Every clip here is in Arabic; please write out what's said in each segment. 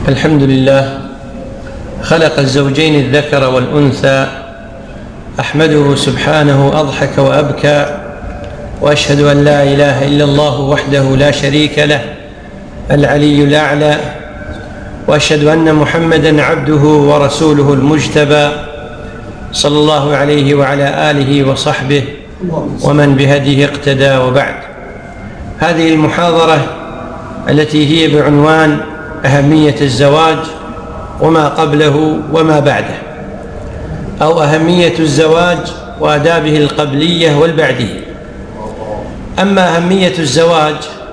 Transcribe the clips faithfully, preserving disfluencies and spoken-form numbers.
الحمد لله خلق الزوجين الذكر والأنثى، أحمده سبحانه أضحك وأبكى، وأشهد أن لا إله إلا الله وحده لا شريك له العلي الأعلى، وأشهد أن محمدًا عبده ورسوله المجتبى صلى الله عليه وعلى آله وصحبه ومن بهديه اقتدى. وبعد، هذه المحاضرة التي هي بعنوان أهمية الزواج وما قبله وما بعده، أو أهمية الزواج وآدابه القبلية والبعدية. أما أهمية الزواج،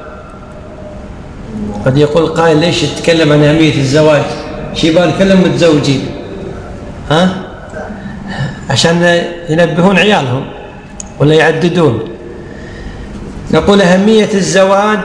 قد يقول قائل: ليش تتكلم عن أهمية الزواج؟ شيبان كلهم متزوجين، ها؟ عشان ينبهون عيالهم ولا يعددون. نقول أهمية الزواج،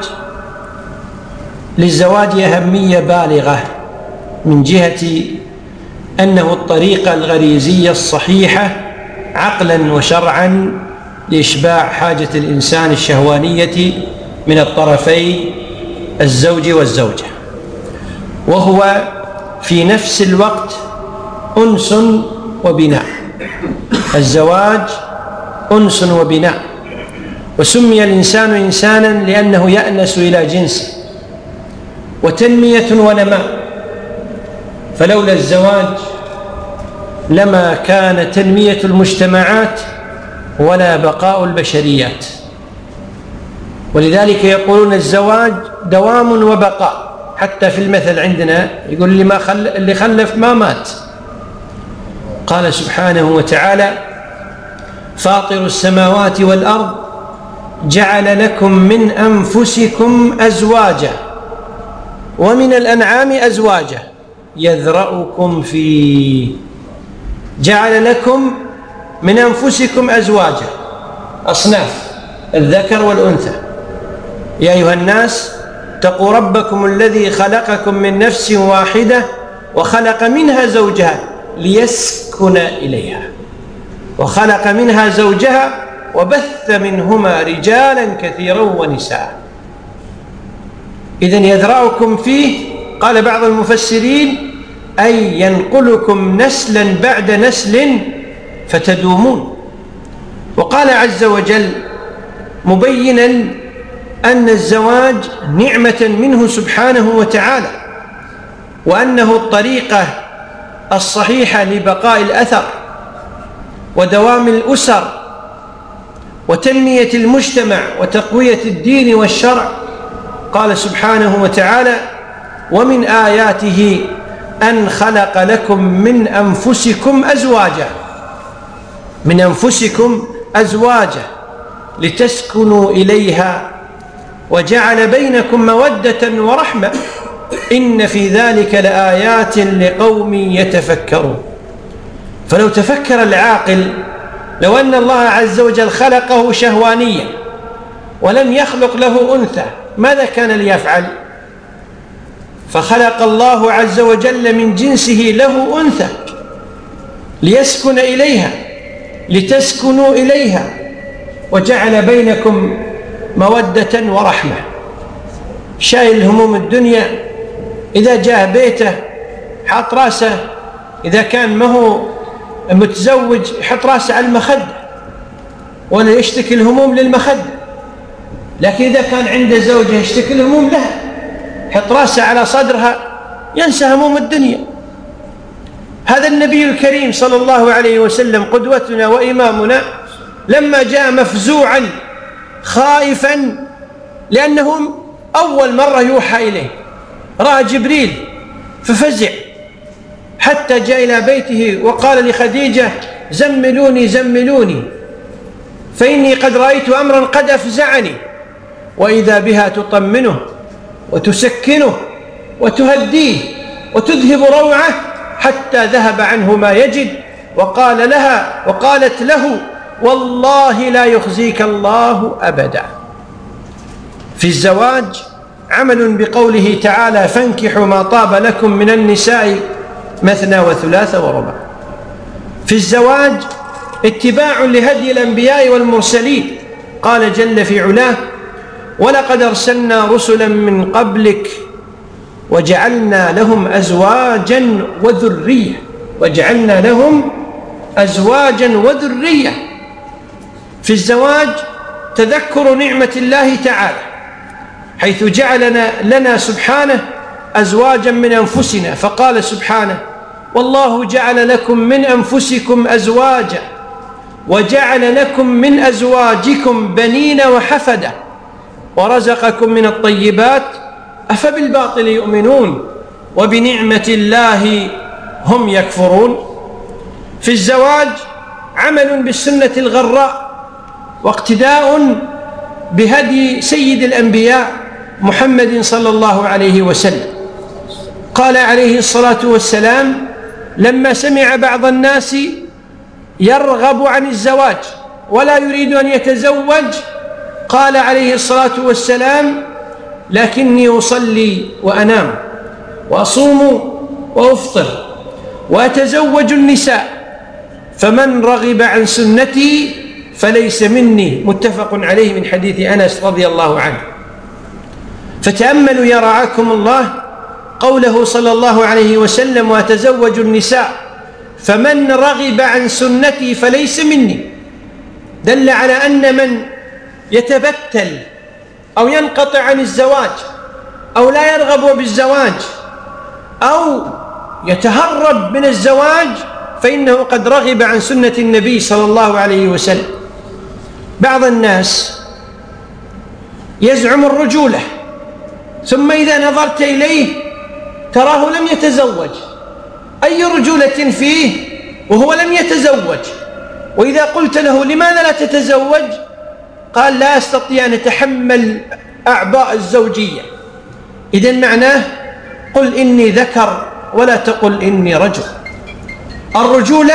للزواج أهمية بالغة من جهة أنه الطريقة الغريزية الصحيحة عقلاً وشرعاً لإشباع حاجة الإنسان الشهوانية من الطرفين الزوج والزوجة، وهو في نفس الوقت أنس وبناء. الزواج أنس وبناء، وسمي الإنسان إنساناً لأنه يأنس إلى جنسه، وتنمية ونماء. فلولا الزواج لما كان تنمية المجتمعات ولا بقاء البشريات. ولذلك يقولون الزواج دوام وبقاء، حتى في المثل عندنا يقول: اللي, ما خل... اللي خلف ما مات. قال سبحانه وتعالى: فاطر السماوات والأرض جعل لكم من أنفسكم أزواجا ومن الأنعام أزواجا يذرأكم فيه. جعل لكم من أنفسكم أزواجا، أصناف، الذكر والأنثى. يا أيها الناس اتقوا ربكم الذي خلقكم من نفس واحدة وخلق منها زوجها ليسكن إليها، وخلق منها زوجها وبث منهما رجالا كثيرا ونساء. إذن يذرأكم فيه، قال بعض المفسرين: أي ينقلكم نسلا بعد نسل فتدومون. وقال عز وجل مبينا أن الزواج نعمة منه سبحانه وتعالى، وأنه الطريقة الصحيحة لبقاء الأثر ودوام الأسر وتنمية المجتمع وتقوية الدين والشرع. قال سبحانه وتعالى: ومن آياته أن خلق لكم من أنفسكم أزواجا، من أنفسكم أزواجا لتسكنوا إليها وجعل بينكم مودة ورحمة إن في ذلك لآيات لقوم يتفكرون. فلو تفكر العاقل، لو أن الله عز وجل خلقه شهوانيا ولم يخلق له أنثى، ماذا كان ليفعل؟ فخلق الله عز وجل من جنسه له أنثى ليسكن إليها، لتسكنوا إليها، وجعل بينكم مودة ورحمة. شايل هموم الدنيا، إذا جاء بيته حط راسه، إذا كان ما هو متزوج يحط راسه على المخدة ولا يشتكي الهموم للمخدة. لكن إذا كان عنده زوجة يشتكي الهموم لها، يحط راسه على صدرها ينسى هموم الدنيا. هذا النبي الكريم صلى الله عليه وسلم قدوتنا وإمامنا، لما جاء مفزوعا خائفا لأنه أول مرة يوحى إليه، رأى جبريل ففزع حتى جاء إلى بيته وقال لخديجة: زملوني زملوني فإني قد رأيت أمرا قد أفزعني. وإذا بها تطمنه وتسكنه وتهديه وتذهب روعه حتى ذهب عنه ما يجد. وقال لها وقالت له: والله لا يخزيك الله أبدا. في الزواج عمل بقوله تعالى: فانكحوا ما طاب لكم من النساء مثنى وثلاث ورباع. في الزواج اتباع لهدي الأنبياء والمرسلين. قال جل في علاه: ولقد أرسلنا رسلا من قبلك وجعلنا لهم أزواجا وذرية وجعلنا لهم أزواجا وذرية. في الزواج تذكر نعمة الله تعالى حيث جعلنا لنا سبحانه أزواجا من أنفسنا، فقال سبحانه: والله جعل لكم من أنفسكم أزواجا وجعل لكم من أزواجكم بنين وحفدة ورزقكم من الطيبات أفبالباطل يؤمنون وبنعمة الله هم يكفرون. في الزواج عمل بالسنة الغراء واقتداء بهدي سيد الأنبياء محمد صلى الله عليه وسلم. قال عليه الصلاة والسلام لما سمع بعض الناس يرغب عن الزواج ولا يريد أن يتزوج، قال عليه الصلاة والسلام: لكني أصلي وأنام وأصوم وأفطر وأتزوج النساء فمن رغب عن سنتي فليس مني. متفق عليه من حديث أنس رضي الله عنه. فتأملوا يا رعاكم الله قوله صلى الله عليه وسلم: وأتزوج النساء فمن رغب عن سنتي فليس مني. دل على أن من يتبتل أو ينقطع عن الزواج أو لا يرغب بالزواج أو يتهرب من الزواج فإنه قد رغب عن سنة النبي صلى الله عليه وسلم. بعض الناس يزعم الرجولة ثم إذا نظرت إليه تراه لم يتزوج. أي رجولة فيه وهو لم يتزوج؟ وإذا قلت له لماذا لا تتزوج؟ قال: لا أستطيع أن أتحمل أعباء الزوجية. إذن معناه قل إني ذكر ولا تقل إني رجل. الرجولة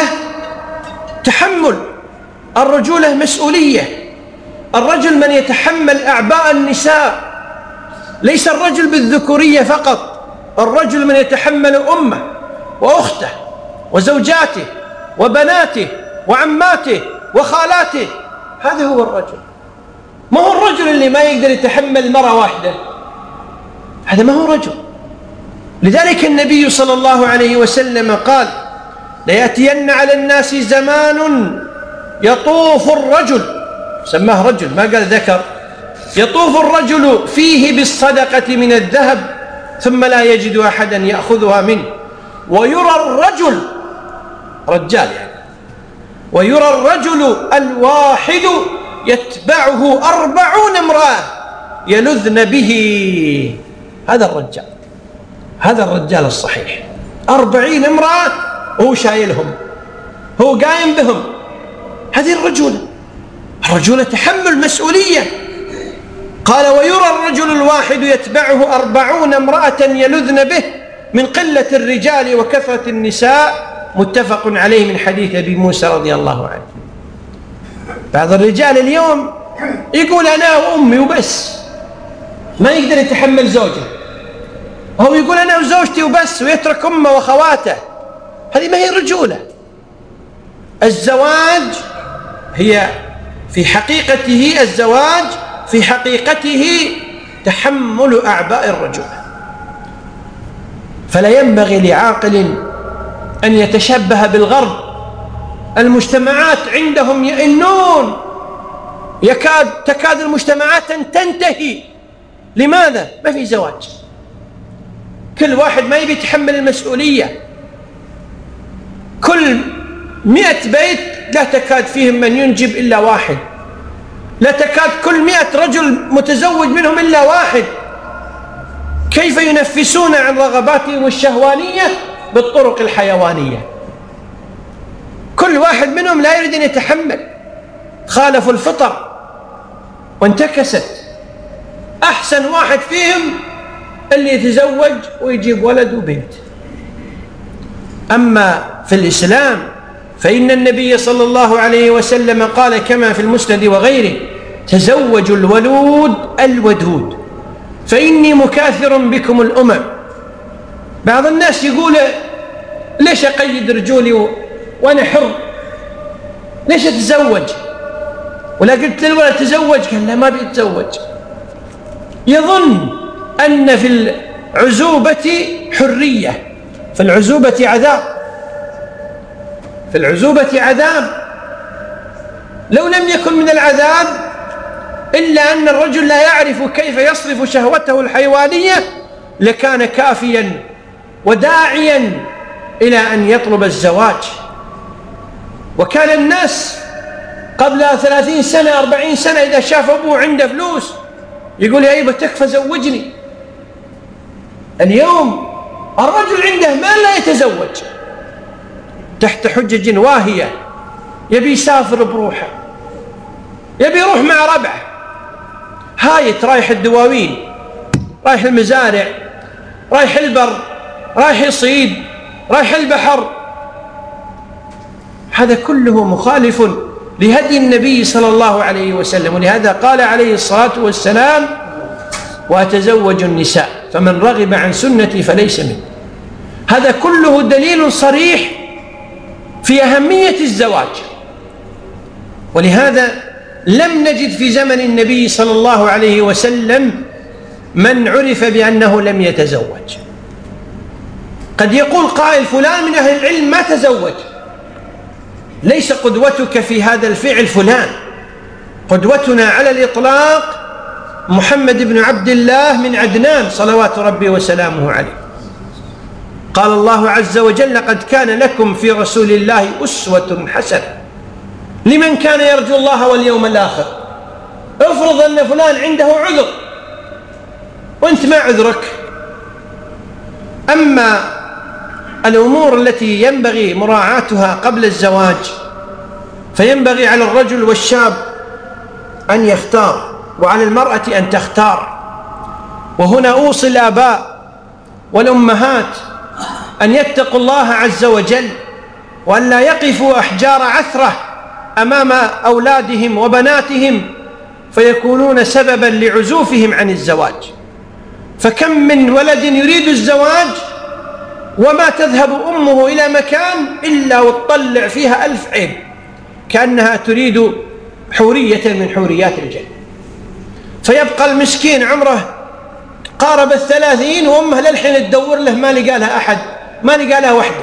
تحمل، الرجولة مسؤولية. الرجل من يتحمل أعباء النساء، ليس الرجل بالذكورية فقط، الرجل من يتحمل أمه وأخته وزوجاته وبناته وعماته وخالاته. هذا هو الرجل. ما هو الرجل اللي ما يقدر يتحمل مرة واحدة، هذا ما هو رجل. لذلك النبي صلى الله عليه وسلم قال: ليأتين على الناس زمان يطوف الرجل، سماه رجل ما قال ذكر، يطوف الرجل فيه بالصدقة من الذهب ثم لا يجد أحدا يأخذها منه، ويرى الرجل رجال يعني ويرى الرجل الواحد يتبعه أربعون امرأة يلذن به. هذا الرجال، هذا الرجال الصحيح. أربعين امرأة وهو شايلهم، هو قايم بهم. هذه الرجولة. الرجولة تحمل مسؤولية. قال: ويرى الرجل الواحد يتبعه أربعون امرأة يلذن به من قلة الرجال وكثرة النساء. متفق عليه من حديث أبي موسى رضي الله عنه. بعض الرجال اليوم يقول أنا وأمي وبس، ما يقدر يتحمل زوجه، هو يقول أنا وزوجتي وبس ويترك أمه وأخواته. هذه ما هي رجولة. الزواج هي في حقيقته الزواج في حقيقته تحمل أعباء الرجولة. فلا ينبغي لعاقل أن يتشبه بالغرب. المجتمعات عندهم يئنون، يكاد تكاد المجتمعات أن تنتهي. لماذا؟ ما في زواج. كل واحد ما يبي يتحمل المسؤولية. كل مئة بيت لا تكاد فيهم من ينجب إلا واحد، لا تكاد كل مئة رجل متزوج منهم إلا واحد. كيف ينفسون عن رغباتهم الشهوانية؟ بالطرق الحيوانية. كل واحد منهم لا يريد أن يتحمل، خالفوا الفطر وانتكست. أحسن واحد فيهم اللي يتزوج ويجيب ولد وبنت. أما في الإسلام فإن النبي صلى الله عليه وسلم قال كما في المسند وغيره: تزوجوا الولود الودود فإني مكاثر بكم الأمم. بعض الناس يقول: ليش أقيد رجولي وأنا حر؟ ليش أتزوج؟ ولا قلت للولد تزوج، قال لا ما بيتزوج. يظن أن في عزوبة حرية. في العزوبة عذاب، في العزوبة عذاب. لو لم يكن من العذاب إلا أن الرجل لا يعرف كيف يصرف شهوته الحيوانية لكان كافيا وداعيا إلى أن يطلب الزواج. وكان الناس قبل ثلاثين سنة أربعين سنة إذا شاف أبوه عنده فلوس يقول يا أيبا تكفى زوجني. اليوم الرجل عنده مال لا يتزوج تحت حجج واهية، يبي يسافر بروحه، يبي يروح مع ربعه، هايت رايح الدواوين، رايح المزارع، رايح البر، رايح يصيد، رايح البحر. هذا كله مخالف لهدي النبي صلى الله عليه وسلم. ولهذا قال عليه الصلاة والسلام وأتزوج النساء فمن رغب عن سنتي فليس مني. هذا كله دليل صريح في أهمية الزواج. ولهذا لم نجد في زمن النبي صلى الله عليه وسلم من عرف بأنه لم يتزوج. قد يقول قائل فلان من أهل العلم ما تزوج، ليس قدوتك في هذا الفعل فلان، قدوتنا على الإطلاق محمد بن عبد الله من عدنان صلوات ربي وسلامه عليه. قال الله عز وجل لقد كان لكم في رسول الله أسوة حسنة لمن كان يرجو الله واليوم الآخر. افرض أن فلان عنده عذر وأنت ما عذرك. أما الأمور التي ينبغي مراعاتها قبل الزواج فينبغي على الرجل والشاب أن يختار، وعلى المرأة أن تختار. وهنا أوصي الآباء والأمهات أن يتقوا الله عز وجل وأن لا يقفوا أحجار عثرة أمام أولادهم وبناتهم فيكونون سببا لعزوفهم عن الزواج. فكم من ولد يريد الزواج وما تذهب أمه إلى مكان إلا وتطلع فيها ألف عيب كأنها تريد حورية من حوريات الجنة. فيبقى المسكين عمره قارب الثلاثين وأمه للحين تدور له ما لقى لها أحد، ما لقى لها وحده.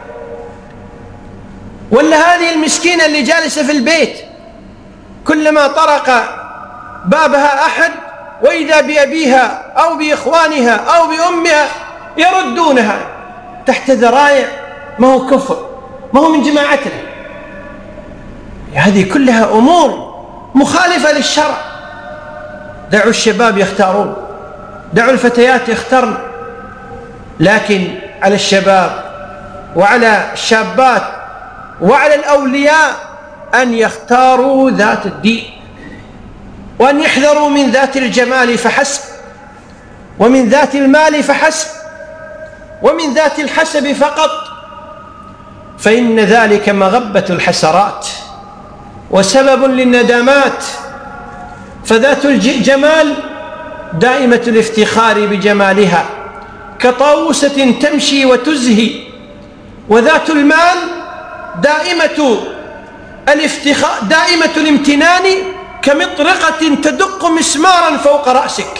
ولا هذه المسكينة اللي جالسة في البيت كلما طرق بابها أحد وإذا بأبيها أو بإخوانها أو بأمها يردونها تحت ذرائع ما هو كفر، ما هو من جماعتنا. هذه كلها أمور مخالفة للشرع. دعوا الشباب يختارون، دعوا الفتيات يختارن، لكن على الشباب وعلى الشابات وعلى الأولياء أن يختاروا ذات الدين، وأن يحذروا من ذات الجمال فحسب، ومن ذات المال فحسب، ومن ذات الحسب فقط، فإن ذلك مغبة الحسرات وسبب للندامات. فذات الجمال دائمة الافتخار بجمالها كطاووسة تمشي وتزهي، وذات المال دائمة الافتخار دائمة الامتنان كمطرقة تدق مسمارا فوق رأسك.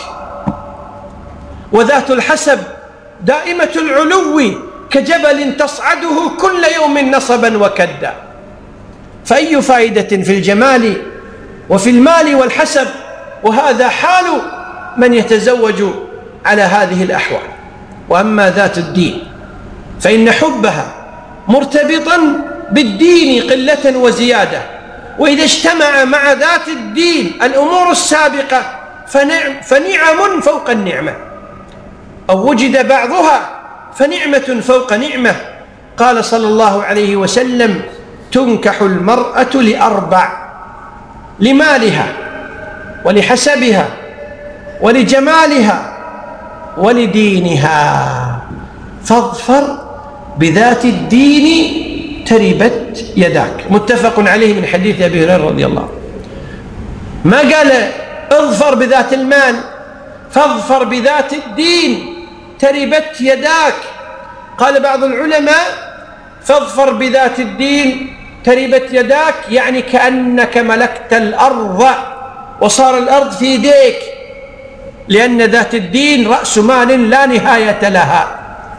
وذات الحسب دائمة العلو كجبل تصعده كل يوم نصبا وكدا. فأي فائدة في الجمال وفي المال والحسب؟ وهذا حال من يتزوج على هذه الأحوال. وأما ذات الدين فإن حبها مرتبطا بالدين قلة وزيادة، وإذا اجتمع مع ذات الدين الأمور السابقة فنعم, فنعم فوق النعمة، أو وجد بعضها فنعمة فوق نعمة. قال صلى الله عليه وسلم تنكح المرأة لأربع: لمالها ولحسبها ولجمالها ولدينها، فاظفر بذات الدين تربت يداك. متفق عليه من حديث أبي هريرة رضي الله عنه. ما قال اظفر بذات المال، فاظفر بذات الدين تربت يداك. قال بعض العلماء فاظفر بذات الدين تربت يداك يعني كأنك ملكت الأرض وصار الأرض في يديك، لأن ذات الدين رأس مال لا نهاية لها.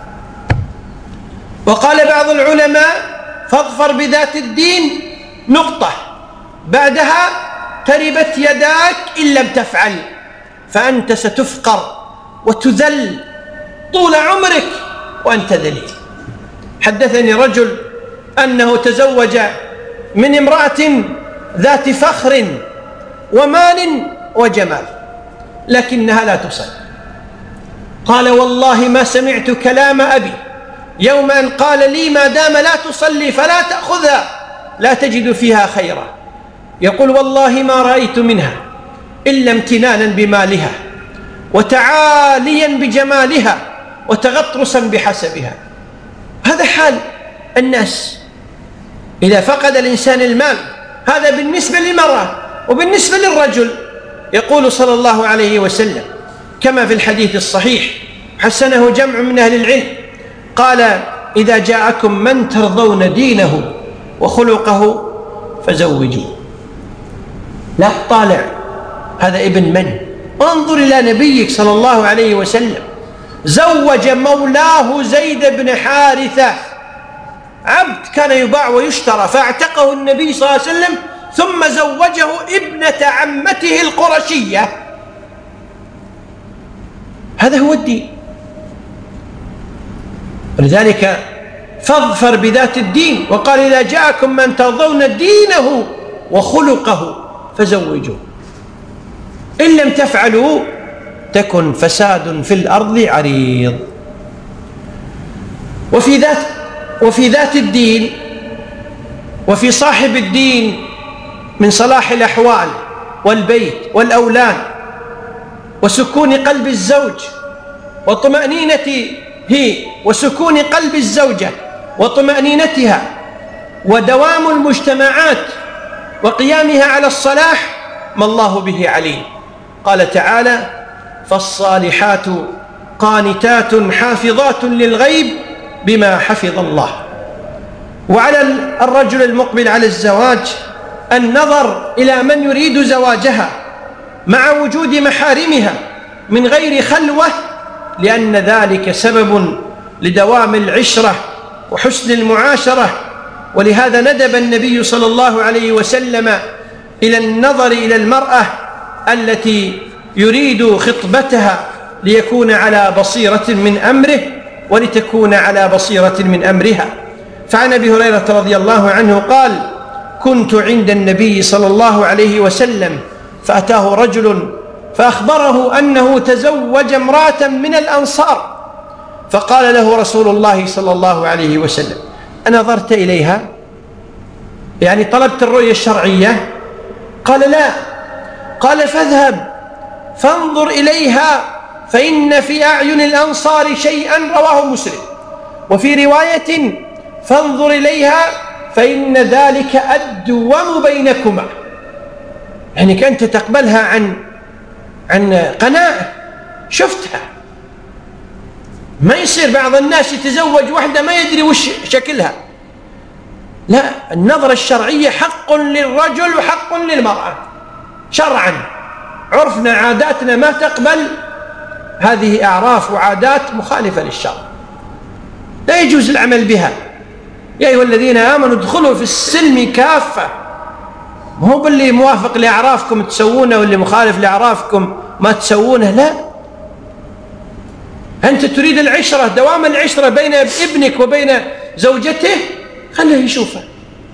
وقال بعض العلماء: فاظفر بذات الدين نقطة، بعدها تربت يداك إن لم تفعل، فأنت ستفقر وتذل طول عمرك وأنت ذليل. حدثني رجل أنه تزوج من امرأة ذات فخر ومال وجمال، لكنها لا تصلي. قال: والله ما سمعت كلام أبي يوم أن قال لي: ما دام لا تصلي فلا تأخذها، لا تجد فيها خيرا. يقول: والله ما رأيت منها إلا امتنانا بمالها وتعاليا بجمالها وتغطرسا بحسبها. هذا حال الناس إذا فقد الإنسان المال. هذا بالنسبة للمرأة. وبالنسبة للرجل يقول صلى الله عليه وسلم كما في الحديث الصحيح حسنه جمع من أهل العلم، قال: إذا جاءكم من ترضون دينه وخلقه فزوجوه. لا تطالع هذا ابن من، انظر إلى نبيك صلى الله عليه وسلم، زوج مولاه زيد بن حارثة، عبد كان يباع ويشترى، فاعتقه النبي صلى الله عليه وسلم، ثم زوجه ابنة عمته القرشية. هذا هو الدين. ولذلك فاظفر بذات الدين، وقال: إذا جاءكم من ترضون دينه وخلقه فزوجوه، إن لم تفعلوا تكن فساد في الأرض عريض. وفي ذات وفي ذات الدين وفي صاحب الدين من صلاح الأحوال والبيت والأولاد وسكون قلب الزوج وطمأنينته وسكون قلب الزوجة وطمأنينتها ودوام المجتمعات وقيامها على الصلاح ما الله به عليم. قال تعالى: فالصالحات قانتات حافظات للغيب بما حفظ الله. وعلى الرجل المقبل على الزواج النظر إلى من يريد زواجها مع وجود محارمها من غير خلوة، لأن ذلك سبب لدوام العشرة وحسن المعاشرة. ولهذا ندب النبي صلى الله عليه وسلم إلى النظر إلى المرأة التي يريد خطبتها ليكون على بصيرة من أمره ولتكون على بصيرة من أمرها. فعن أبي هريرة رضي الله عنه قال: كنت عند النبي صلى الله عليه وسلم فأتاه رجل فأخبره أنه تزوج امرأة من الأنصار، فقال له رسول الله صلى الله عليه وسلم: أنظرت إليها؟ يعني طلبت الرؤية الشرعية؟ قال: لا. قال: فاذهب فانظر إليها فإن في أعين الأنصار شيئا، رواه مسلم. وفي رواية: فانظر إليها فإن ذلك أدوم بينكما. يعني كنت تقبلها عن عن قناعة، شفتها. ما يصير بعض الناس يتزوج واحدة ما يدري وش شكلها. لا، النظرة الشرعية حق للرجل وحق للمرأة شرعا. عرفنا عاداتنا ما تقبل هذه أعراف وعادات مخالفة للشرع، لا يجوز العمل بها. يا أيها الذين آمنوا ادخلوا في السلم كافة. ما هو باللي موافق لأعرافكم تسوونه واللي مخالف لأعرافكم ما تسوونه، لا. أنت تريد العشرة، دوام العشرة بين ابنك وبين زوجته، خليه يشوفها.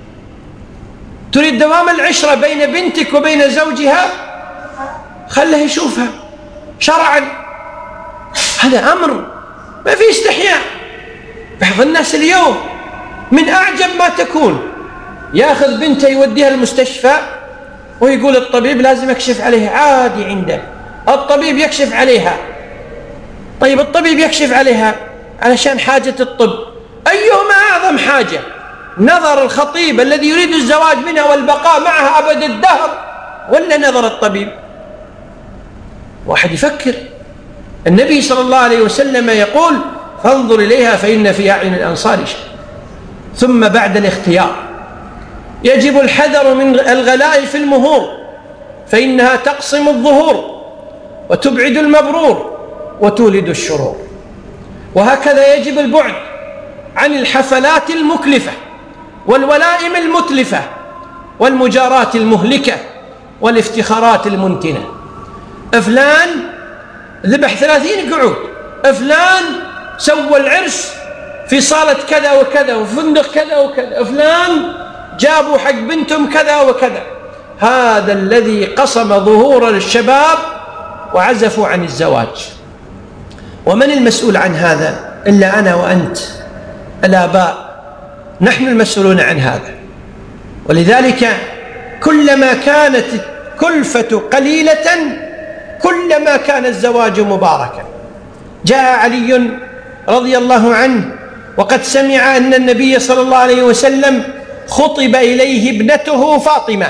تريد دوام العشرة بين بنتك وبين زوجها، خليه يشوفها شرعا. هذا أمر ما فيه استحياء. بعض الناس اليوم من أعجب ما تكون يأخذ بنته يوديها المستشفى ويقول الطبيب لازم يكشف عليها. عادي عنده الطبيب يكشف عليها. طيب الطبيب يكشف عليها علشان حاجة الطب، أيهما أعظم حاجة؟ نظر الخطيب الذي يريد الزواج منها والبقاء معها أبد الدهر، ولا نظر الطبيب؟ واحد يفكر. النبي صلى الله عليه وسلم يقول: فانظر إليها فإن في أعين الأنصار شيء. ثم بعد الاختيار يجب الحذر من الغلاء في المهور، فإنها تقصم الظهور وتبعد المبرور وتولد الشرور. وهكذا يجب البعد عن الحفلات المكلفة والولائم المتلفة والمجارات المهلكة والافتخارات المنتنة. فلان ذبح ثلاثين قعود، فلان سوى العرس في صالة كذا وكذا وفندق كذا وكذا، فلان جابوا حق بنتهم كذا وكذا. هذا الذي قصم ظهور الشباب وعزفوا عن الزواج. ومن المسؤول عن هذا إلا أنا وأنت الآباء، نحن المسؤولون عن هذا. ولذلك كلما كانت الكلفة قليلة كلما كان الزواج مباركا. جاء علي رضي الله عنه وقد سمع أن النبي صلى الله عليه وسلم خطب إليه ابنته فاطمة،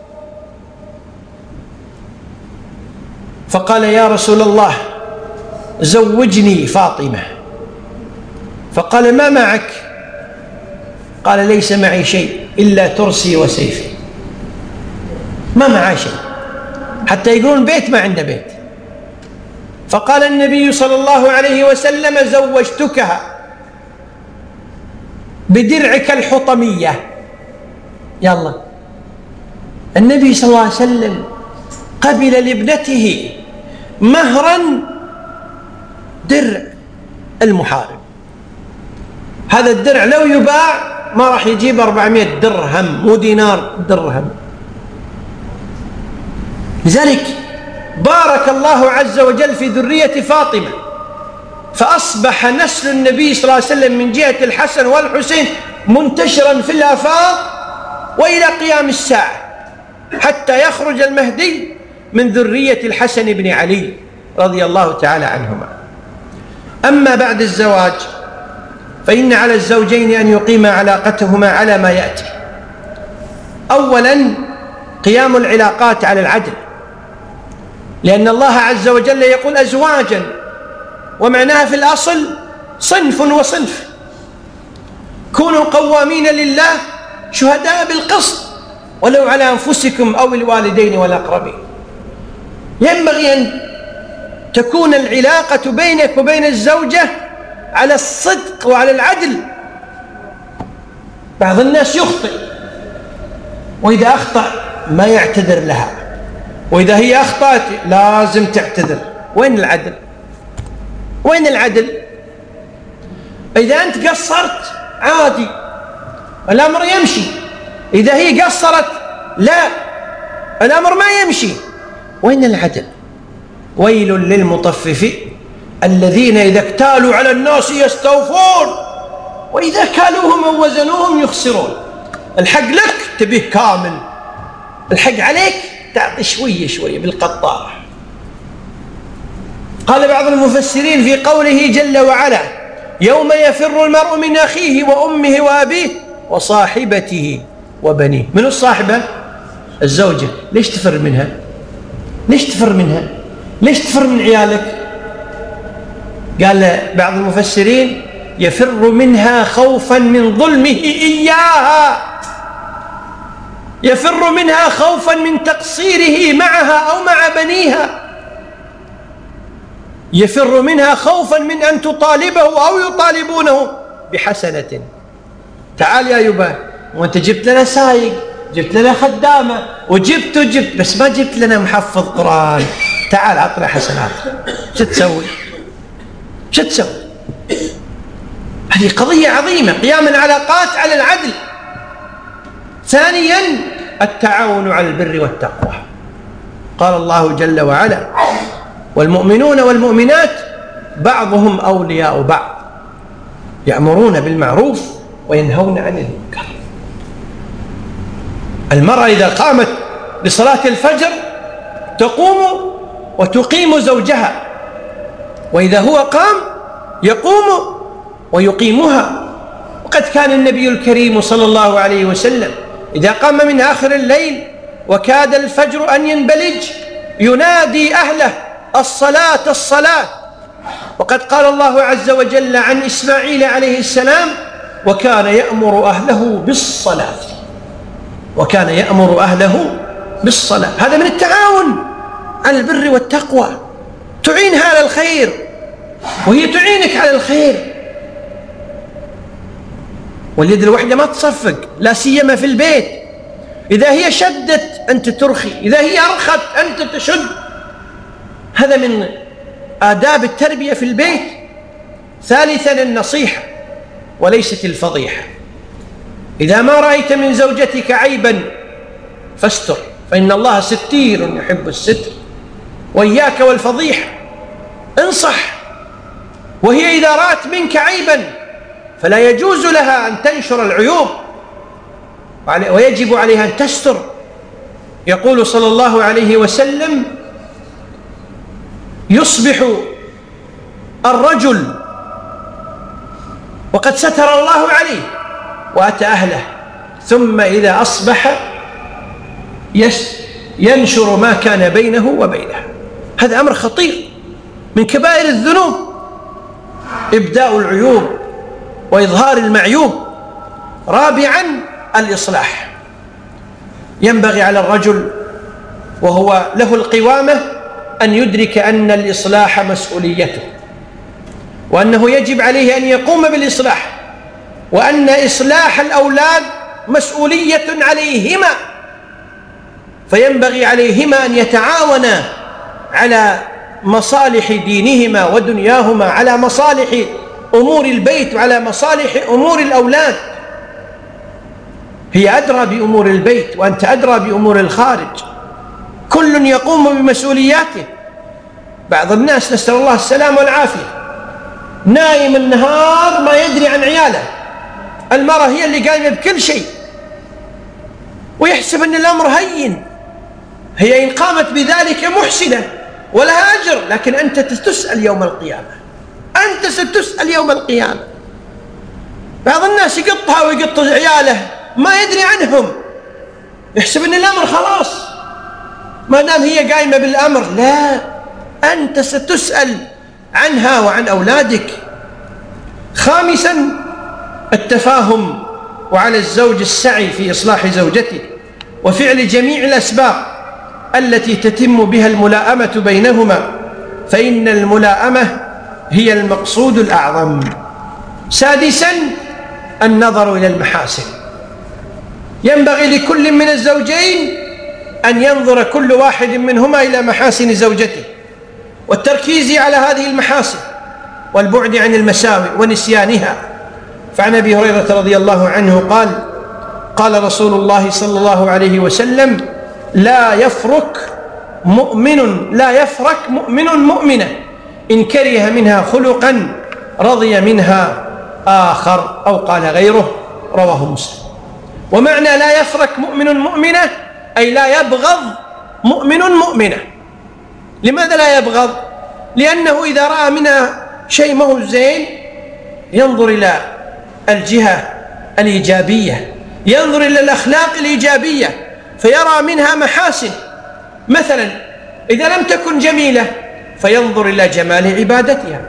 فقال: يا رسول الله زوجني فاطمة. فقال: ما معك؟ قال: ليس معي شيء إلا ترسي وسيفي. ما معه شيء، حتى يقولون بيت ما عنده بيت. فقال النبي صلى الله عليه وسلم: زوجتكها بدرعك الحطمية. يلا، النبي صلى الله عليه وسلم قبل لابنته مهرا درع المحارب. هذا الدرع لو يباع ما راح يجيب أربعمائة درهم، مو دينار، درهم. لذلك بارك الله عز وجل في ذرية فاطمة، فأصبح نسل النبي صلى الله عليه وسلم من جهة الحسن والحسين منتشرا في الآفاق وإلى قيام الساعة، حتى يخرج المهدي من ذرية الحسن بن علي رضي الله تعالى عنهما. أما بعد الزواج فإن على الزوجين أن يقيما علاقتهما على ما يأتي. أولا قيام العلاقات على العدل، لأن الله عز وجل يقول أزواجا، ومعناها في الأصل صنف وصنف. كونوا قوامين لله شهداء بالقسط ولو على أنفسكم أو الوالدين والأقربين. ينبغي أن تكون العلاقة بينك وبين الزوجة على الصدق وعلى العدل. بعض الناس يخطئ، وإذا أخطأ ما يعتذر لها، وإذا هي أخطأت لازم تعتذر. وين العدل؟ وين العدل؟ إذا أنت قصرت عادي، الأمر يمشي. إذا هي قصرت لا، الأمر ما يمشي. وين العدل؟ ويل للمطففين الذين إذا اكتالوا على الناس يستوفون وإذا كالوهم أو وزنوهم يخسرون. الحق لك تبيه كامل، الحق عليك تعطي شوية شوية بالقطارة. قال بعض المفسرين في قوله جل وعلا: يوم يفر المرء من أخيه وأمه وأبيه وصاحبته وبنيه. من الصاحبة؟ الزوجة. ليش تفر منها؟ ليش تفر منها؟ ليش تفر من عيالك؟ قال بعض المفسرين: يفر منها خوفا من ظلمه إياها، يفر منها خوفا من تقصيره معها أو مع بنيها، يفر منها خوفا من أن تطالبه أو يطالبونه بحسنة. تعال يا يبا، وانت جبت لنا سايق، جبت لنا خدامة، وجبت وجبت، بس ما جبت لنا محفظ قرآن. تعال عطنا حسنات. شو تسوي؟ شو تسوي؟ هذه قضية عظيمة، قيام العلاقات على العدل. ثانيا التعاون على البر والتقوى. قال الله جل وعلا: والمؤمنون والمؤمنات بعضهم أولياء بعض يأمرون بالمعروف وينهون عن المنكر. المرأة إذا قامت لصلاة الفجر تقوم وتقيم زوجها، وإذا هو قام يقوم ويقيمها. وقد كان النبي الكريم صلى الله عليه وسلم إذا قام من آخر الليل وكاد الفجر أن ينبلج ينادي أهله: الصلاة الصلاة. وقد قال الله عز وجل عن إسماعيل عليه السلام: وكان يأمر أهله بالصلاة. وكان يأمر أهله بالصلاة. هذا من التعاون على البر والتقوى. تعينها على الخير وهي تعينك على الخير. واليد الواحدة ما تصفق، لا سيما في البيت. إذا هي شدت أنت ترخي، إذا هي أرخت أنت تشد. هذا من آداب التربية في البيت. ثالثا النصيحة وليست الفضيحة. إذا ما رأيت من زوجتك عيبا فاستر، فإن الله ستير يحب الستر. وإياك والفضيحة، انصح. وهي إذا رأت منك عيبا فلا يجوز لها أن تنشر العيوب، ويجب عليها أن تستر. يقول صلى الله عليه وسلم: يصبح الرجل وقد ستر الله عليه وأتى أهله، ثم إذا أصبح ينشر ما كان بينه وبينها. هذا أمر خطير من كبائر الذنوب، إبداء العيوب وإظهار المعيوب. رابعا الإصلاح. ينبغي على الرجل وهو له القوامة أن يدرك أن الإصلاح مسؤوليته، وأنه يجب عليه أن يقوم بالإصلاح، وأن إصلاح الأولاد مسؤولية عليهما، فينبغي عليهما أن يتعاونا على مصالح دينهما ودنياهما، على مصالح أمور البيت وعلى مصالح أمور الأولاد. هي أدرى بأمور البيت وأنت أدرى بأمور الخارج، كل يقوم بمسؤولياته. بعض الناس نسأل الله السلام والعافية نايم النهار ما يدري عن عياله، المرأة هي اللي قايمة بكل شيء، ويحسب أن الأمر هين. هي إن قامت بذلك محسنة ولها أجر، لكن أنت تسأل يوم القيامة، أنت ستسأل يوم القيامة. بعض الناس يقطها ويقط عياله ما يدري عنهم، يحسب أن الأمر خلاص ما دام هي قايمة بالأمر. لا، أنت ستسأل عنها وعن أولادك. خامسا التفاهم، وعلى الزوج السعي في إصلاح زوجته وفعل جميع الأسباب التي تتم بها الملائمة بينهما، فإن الملائمة هي المقصود الأعظم. سادسا النظر إلى المحاسن. ينبغي لكل من الزوجين أن ينظر كل واحد منهما إلى محاسن زوجته، والتركيز على هذه المحاسن والبعد عن المساوئ ونسيانها. فعن أبي هريرة رضي الله عنه قال: قال رسول الله صلى الله عليه وسلم: لا يفرك مؤمن لا يفرك مؤمن مؤمنة إن كره منها خلقا رضي منها آخر، أو قال غيره، رواه مسلم. ومعنى لا يفرك مؤمن مؤمنة أي لا يبغض مؤمن مؤمنة. لماذا لا يبغض؟ لأنه إذا رأى منها شيء ما هو زين ينظر إلى الجهة الإيجابية، ينظر إلى الأخلاق الإيجابية فيرى منها محاسن. مثلا إذا لم تكن جميلة فينظر إلى جمال عبادتها،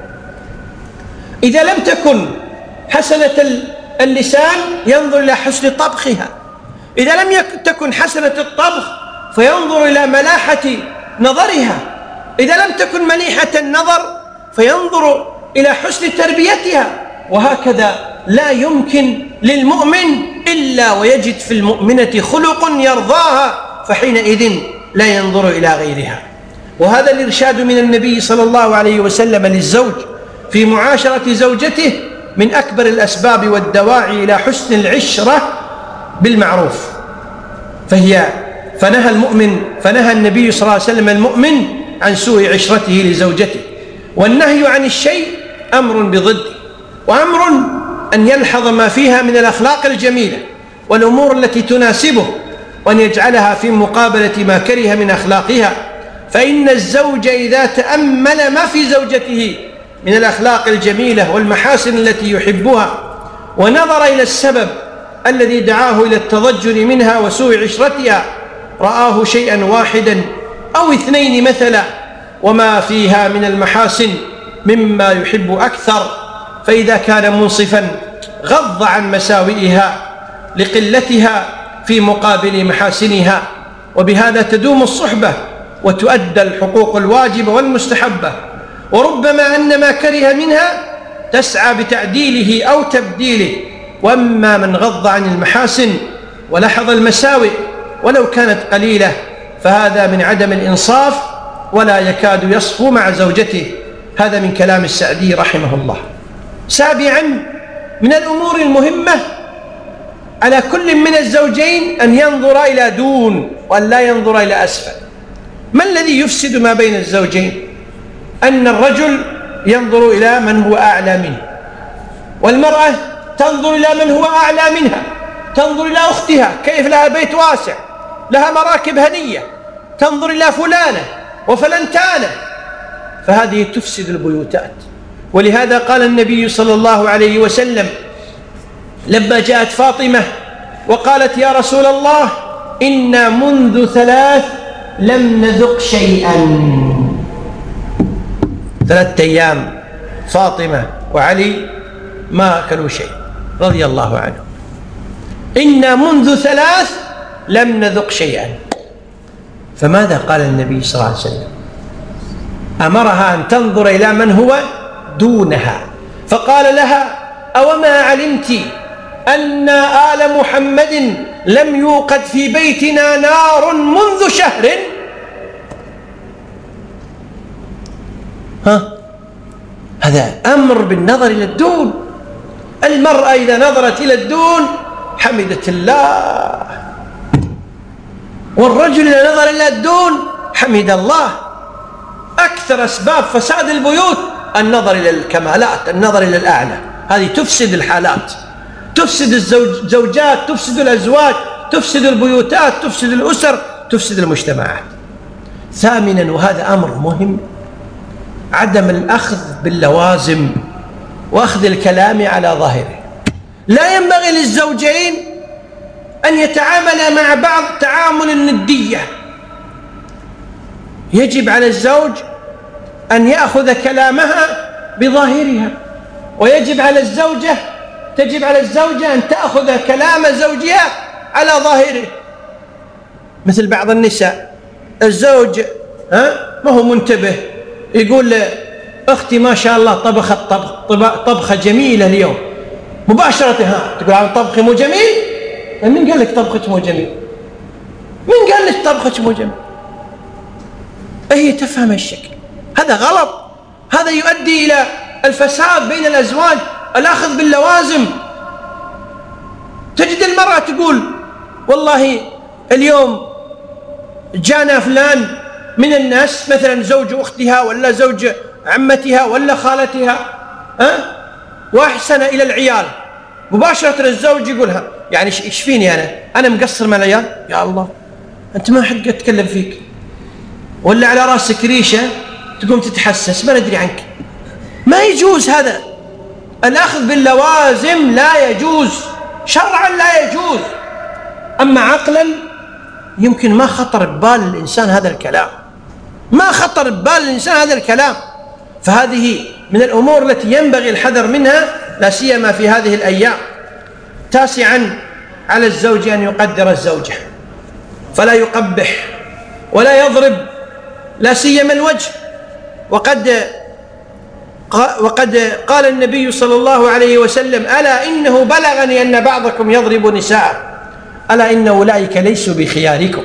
إذا لم تكن حسنة اللسان ينظر إلى حسن طبخها، إذا لم تكن حسنة الطبخ فينظر إلى ملاحة نظرها، إذا لم تكن مليحة النظر فينظر إلى حسن تربيتها. وهكذا لا يمكن للمؤمن إلا ويجد في المؤمنة خلق يرضاها، فحينئذ لا ينظر إلى غيرها. وهذا الإرشاد من النبي صلى الله عليه وسلم للزوج في معاشرة زوجته من أكبر الأسباب والدواعي إلى حسن العشرة بالمعروف. فهي فنهى المؤمن فنهى النبي صلى الله عليه وسلم المؤمن عن سوء عشرته لزوجته. والنهي عن الشيء أمر بضده، وأمر أن يلحظ ما فيها من الأخلاق الجميلة والأمور التي تناسبه، وأن يجعلها في مقابلة ما كره من أخلاقها. فإن الزوج إذا تأمل ما في زوجته من الأخلاق الجميلة والمحاسن التي يحبها، ونظر إلى السبب الذي دعاه إلى التضجر منها وسوء عشرتها، رآه شيئا واحدا أو اثنين مثلا وما فيها من المحاسن مما يحب أكثر، فإذا كان منصفا غض عن مساوئها لقلتها في مقابل محاسنها. وبهذا تدوم الصحبة وتؤدى الحقوق الواجبة والمستحبة، وربما أن ما كره منها تسعى بتعديله أو تبديله. وأما من غض عن المحاسن ولحظ المساوئ ولو كانت قليلة فهذا من عدم الإنصاف ولا يكاد يصفو مع زوجته. هذا من كلام السعدي رحمه الله. سابعا، من الأمور المهمة على كل من الزوجين أن ينظر إلى دون وأن لا ينظر إلى أسفل. ما الذي يفسد ما بين الزوجين؟ أن الرجل ينظر إلى من هو أعلى منه، والمرأة تنظر إلى من هو أعلى منها، تنظر إلى أختها كيف لها بيت واسع، لها مراكب هنية، تنظر إلى فلانة وفلنتانة، فهذه تفسد البيوتات. ولهذا قال النبي صلى الله عليه وسلم لما جاءت فاطمة وقالت يا رسول الله إنا منذ ثلاث لم نذق شيئا. ثلاثة أيام فاطمة وعلي ما أكلوا شيء رضي الله عنهم. إنا منذ ثلاث لم نذق شيئا. فماذا قال النبي صلى الله عليه وسلم؟ أمرها أن تنظر إلى من هو دونها، فقال لها أوما علمت أن آل محمد لم يوقد في بيتنا نار منذ شهر؟ ها؟ هذا أمر بالنظر إلى الدون. المرأة إذا نظرت إلى الدون حمدت الله، والرجل إذا نظر إلى الدون حمد الله. أكثر أسباب فساد البيوت النظر إلى الكمالات، النظر إلى الأعلى. هذه تفسد الحالات، تفسد الزوجات، تفسد الأزواج، تفسد البيوتات، تفسد الأسر، تفسد المجتمعات. ثامنا، وهذا أمر مهم، عدم الأخذ باللوازم وأخذ الكلام على ظاهره. لا ينبغي للزوجين أن يتعاملا مع بعض تعامل الندية. يجب على الزوج أن يأخذ كلامها بظاهرها، ويجب على الزوجة تجب على الزوجة أن تأخذ كلام زوجها على ظاهره. مثل بعض النساء، الزوج ها ما هو منتبه، يقول أختي ما شاء الله طبخت طبخ طبخة جميلة اليوم، مباشرة ها تقول عن طبخي مو جميل؟ من قال لك طبخك مو جميل؟ من قال لك طبخك مو جميل؟ هي تفهم الشكل. هذا غلط، هذا يؤدي إلى الفساد بين الأزواج، الأخذ باللوازم. تجد المرأة تقول والله اليوم جانا فلان من الناس، مثلا زوج أختها ولا زوج عمتها ولا خالتها، أه؟ وأحسن إلى العيال، مباشرة الزوج يقولها يعني إيش فيني أنا أنا مقصر مع العيال؟ يا الله أنت ما حد أتكلم فيك، ولا على رأسك ريشة تقوم تتحسس ما ندري عنك. ما يجوز هذا، الأخذ باللوازم لا يجوز، شرعا لا يجوز. أما عقلا يمكن ما خطر ببال الإنسان هذا الكلام، ما خطر ببال الإنسان هذا الكلام. فهذه من الأمور التي ينبغي الحذر منها، لا سيما في هذه الأيام. تاسعا، على الزوج أن يقدر الزوجة فلا يقبح ولا يضرب، لا سيما الوجه. وقد وقد قال النبي صلى الله عليه وسلم ألا إنه بلغني أن بعضكم يضرب نساءه، ألا إن أولئك ليسوا بخياركم.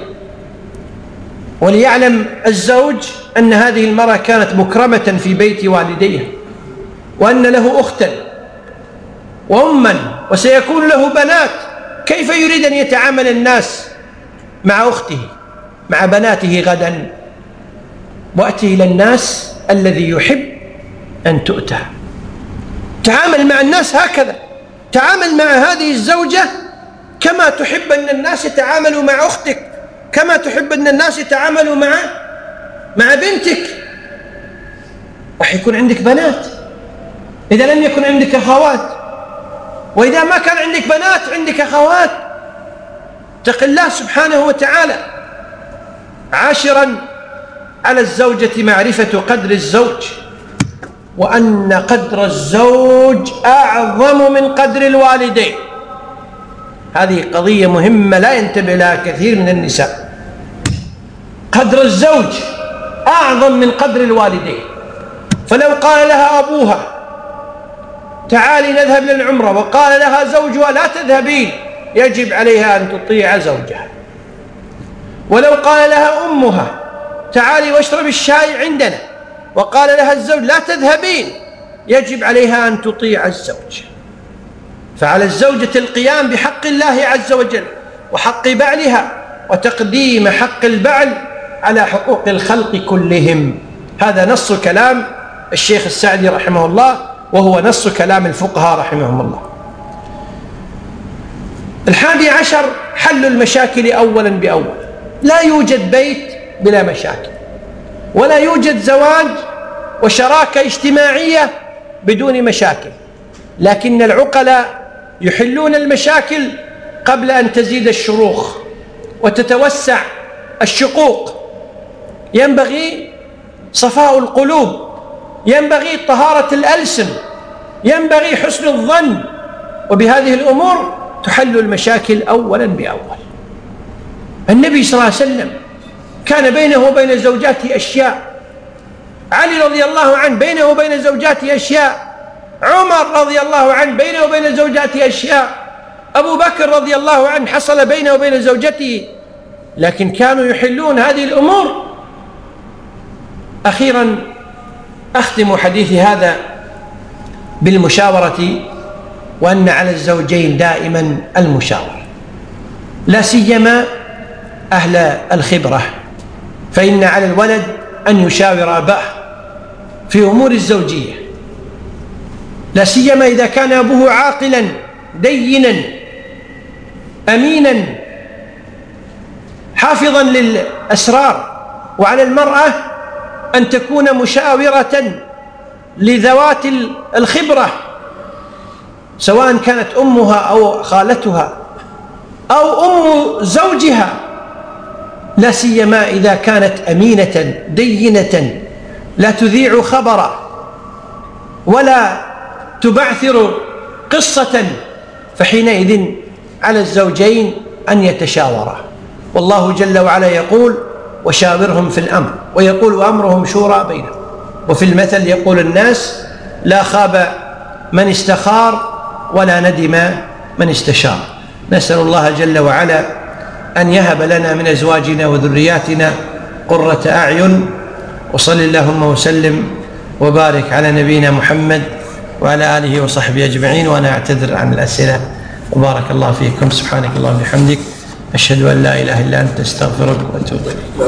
وليعلم الزوج أن هذه المرأة كانت مكرمة في بيت والديها، وأن له أختا وأما وسيكون له بنات. كيف يريد أن يتعامل الناس مع أخته مع بناته غدا؟ وأتي إلى الناس الذي يحب أن تؤتى. تعامل مع الناس هكذا، تعامل مع هذه الزوجة كما تحب أن الناس يتعاملوا مع أختك، كما تحب أن الناس يتعاملوا مع مع بنتك. راح يكون عندك بنات إذا لم يكن عندك أخوات، وإذا ما كان عندك بنات عندك أخوات. اتق الله سبحانه وتعالى. عاشرا، على الزوجة معرفة قدر الزوج، وأن قدر الزوج أعظم من قدر الوالدين. هذه قضية مهمة لا ينتبه لها كثير من النساء. قدر الزوج أعظم من قدر الوالدين. فلو قال لها أبوها تعالي نذهب للعمرة وقال لها زوجها لا تذهبين، يجب عليها أن تطيع زوجها. ولو قال لها أمها تعالي واشرب الشاي عندنا وقال لها الزوج لا تذهبين، يجب عليها أن تطيع الزوج. فعلى الزوجة القيام بحق الله عز وجل وحق بعلها وتقديم حق البعل على حقوق الخلق كلهم. هذا نص كلام الشيخ السعدي رحمه الله، وهو نص كلام الفقهاء رحمهم الله. الحادي عشر حل المشاكل أولا بأول. لا يوجد بيت بلا مشاكل، ولا يوجد زواج وشراكة اجتماعية بدون مشاكل، لكن العقلاء يحلون المشاكل قبل أن تزيد الشروخ وتتوسع الشقوق. ينبغي صفاء القلوب، ينبغي طهارة الألسن، ينبغي حسن الظن، وبهذه الأمور تحل المشاكل أولا بأول. النبي صلى الله عليه وسلم كان بينه وبين زوجاته أشياء، علي رضي الله عنه بينه وبين زوجاته أشياء، عمر رضي الله عنه بينه وبين زوجاته أشياء، أبو بكر رضي الله عنه حصل بينه وبين زوجته، لكن كانوا يحلون هذه الأمور. أخيرا أختم حديثي هذا بالمشاورة، وأن على الزوجين دائما المشاورة، لا سيما أهل الخبرة، فإن على الولد أن يشاور أباه في أمور الزوجية، لا سيما إذا كان أبوه عاقلا دينا أمينا حافظا للأسرار. وعلى المرأة أن تكون مشاورة لذوات الخبرة، سواء كانت أمها أو خالتها أو أم زوجها، لا سيما إذا كانت أمينة دينة لا تذيع خبرا ولا تبعثر قصة، فحينئذ على الزوجين أن يتشاورا. والله جل وعلا يقول وشاورهم في الأمر، ويقول أمرهم شورى بينهم. وفي المثل يقول الناس لا خاب من استخار ولا ندم من استشار. نسأل الله جل وعلا أن يهب لنا من أزواجنا وذرياتنا قرة أعين. وصل اللهم وسلم وبارك على نبينا محمد وعلى آله وصحبه أجمعين. وأنا أعتذر عن الأسئلة، وبارك الله فيكم. سبحانك اللهم وبحمدك، أشهد أن لا إله إلا أنت، أستغفرك وأتوب إليك.